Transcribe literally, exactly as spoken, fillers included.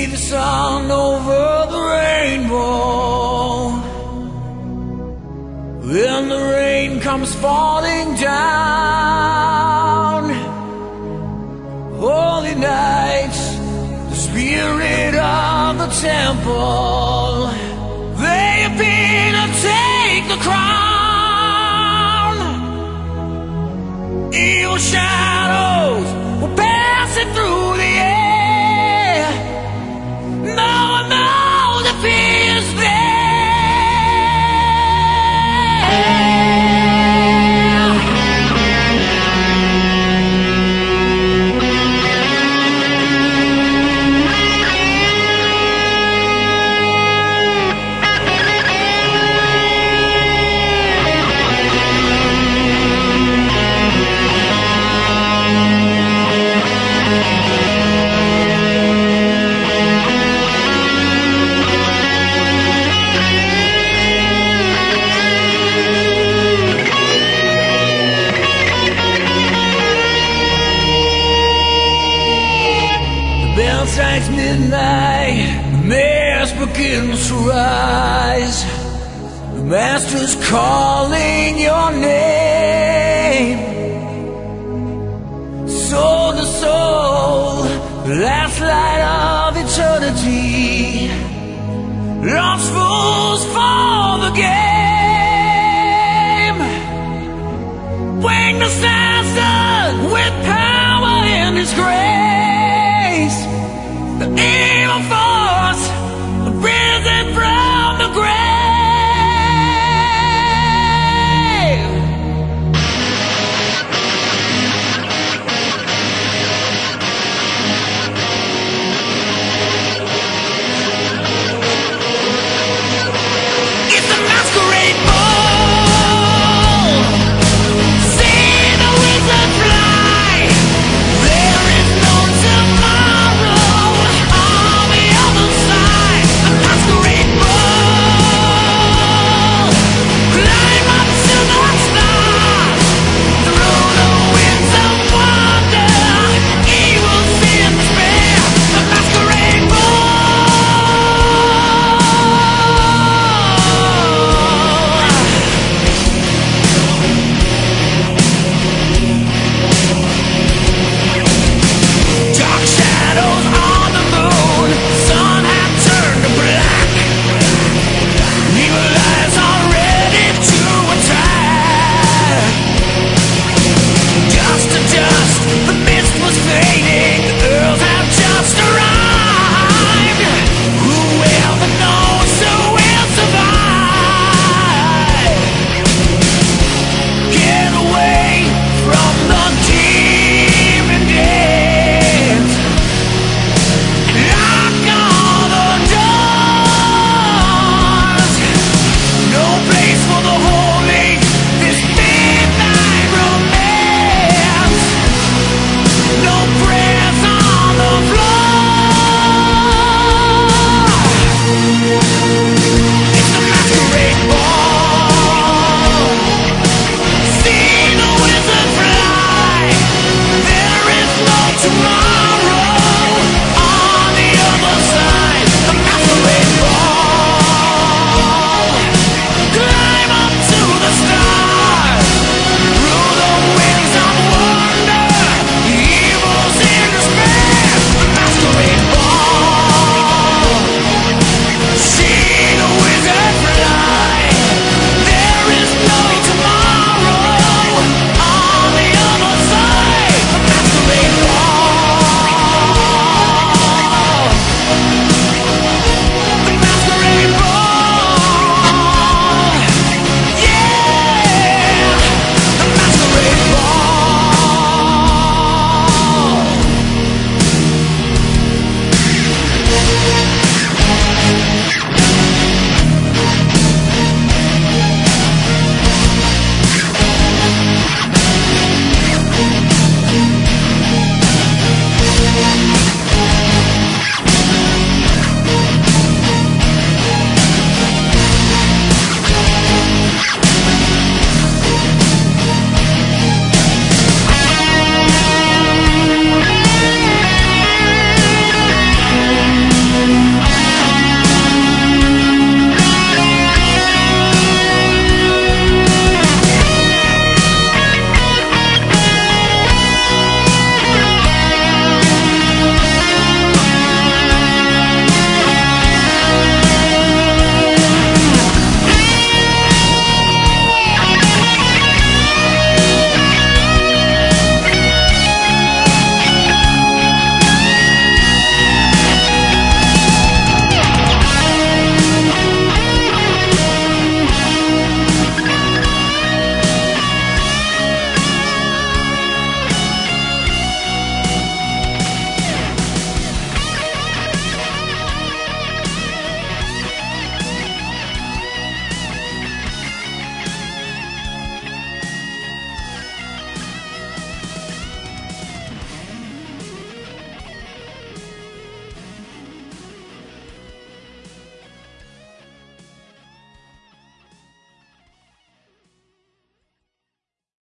see the sun over the rainbow, when the rain comes falling down. Holy night, the spirit of the temple, they appear to take the crown. Evil shadows will pass it through the air. No one knows if he is there. Bell strikes midnight, the mass begins to rise. The master's calling your name. Soul to soul, the last light of eternity. Lost fools for the game. Wing the disaster with power in His grace. The